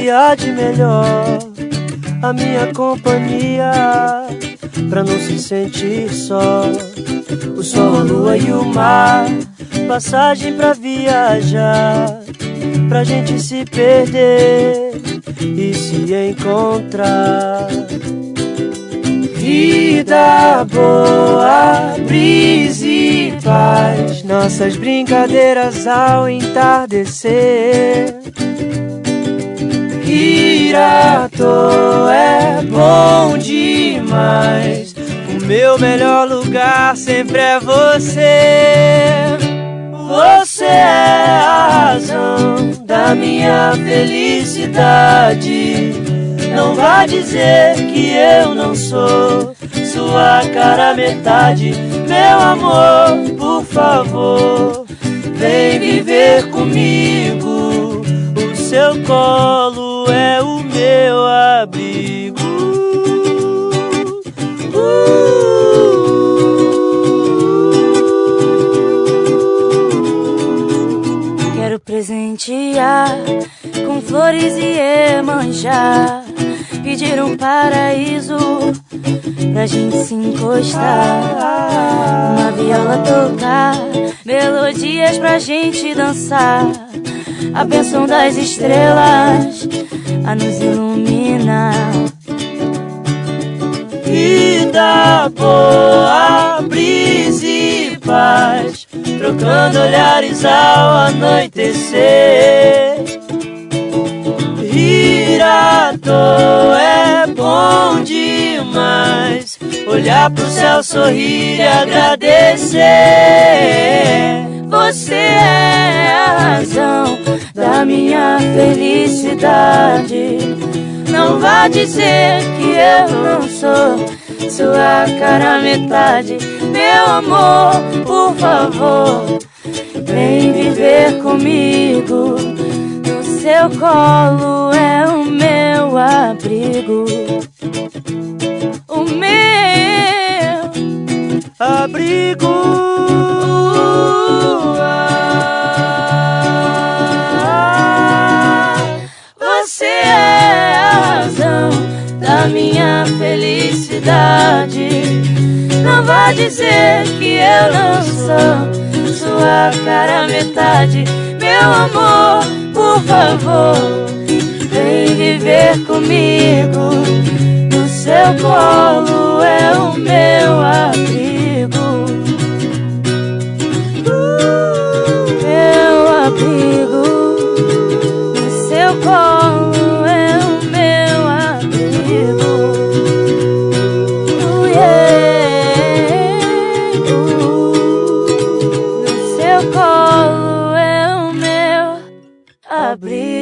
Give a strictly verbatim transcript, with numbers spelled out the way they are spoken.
que há de melhor, a minha companhia, pra não se sentir só. O sol, a lua e o mar, passagem pra viajar, pra gente se perder e se encontrar. Vida boa, brisa e paz, nossas brincadeiras ao entardecer. Ir à toa é bom demais, o meu melhor lugar sempre é você. Você é a razão da minha felicidade. Não vá dizer que eu não sou sua cara metade. Meu amor, por favor, vem viver comigo. O seu colo é o meu abrigo. uh. Quero presentear com flores e Iemanjá, pedir um paraíso pra gente se encostar, uma viola tocar, melodias pra gente dançar, a bênção das estrelas a nos iluminar. Vida boa, brisa e paz, trocando olhares ao anoitecer. Ir à toa é bom demais, olhar pro céu, sorrir e agradecer. Você é a razão da minha felicidade. Não vá dizer que eu não sou sua cara metade. Meu amor, por favor, vem viver comigo. No seu colo é o meu abrigo. O meu abrigo. Você é a razão da minha felicidade. Não vá dizer que eu não sou sua cara metade. Meu amor, por favor, vem viver comigo. No seu colo é o meu abrigo. Meu abrigo. No seu colo é o meu abrigo. Uh, yeah. uh. No seu colo é o meu abrigo.